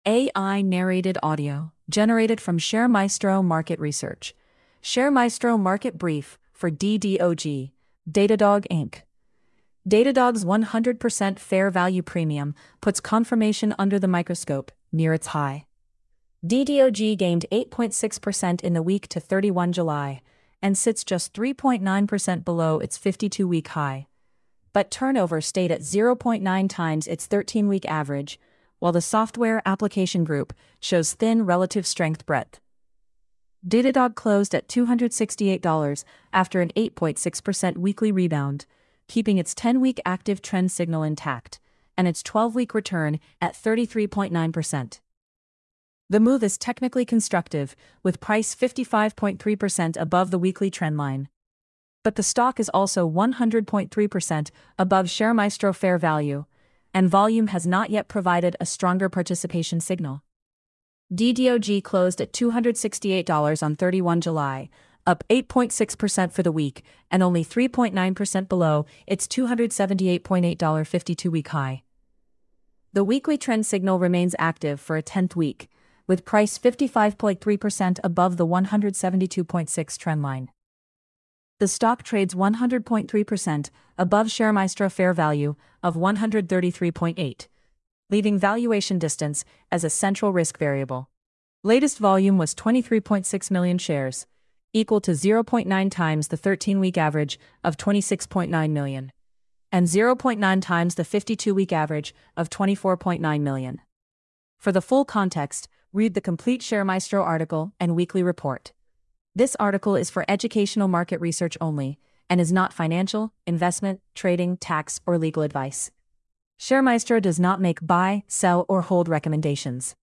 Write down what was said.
AI narrated audio, generated from ShareMaestro Market Research. ShareMaestro Market Brief for DDOG, Datadog Inc. Datadog's 100% fair value premium puts confirmation under the microscope, near its high. DDOG gained 8.6% in the week to 31 July, and sits just 3.9% below its 52-week high. But turnover stayed at 0.9 times its 13-week average, while the software application group shows thin relative strength breadth. Datadog closed at $268 after an 8.6% weekly rebound, keeping its 10-week active trend signal intact, and its 12-week return at 33.9%. The move is technically constructive, with price 55.3% above the weekly trend line. But the stock is also 100.3% above ShareMaestro fair value, and volume has not yet provided a stronger participation signal. DDOG closed at $268 on 31 July, up 8.6% for the week, and only 3.9% below its $278.8 52-week high. The weekly trend signal remains active for a 10th week, with price 55.3% above the 172.6 trend line. The stock trades 100.3% above ShareMaestro fair value of 133.8, leaving valuation distance as a central risk variable. Latest volume was 23.6 million shares, equal to 0.9 times the 13-week average of 26.9 million, and 0.9 times the 52-week average of 24.9 million. For the full context, read the complete ShareMaestro article and weekly report. This article is for educational market research only, and is not financial, investment, trading, tax, or legal advice. ShareMaestro does not make buy, sell, or hold recommendations.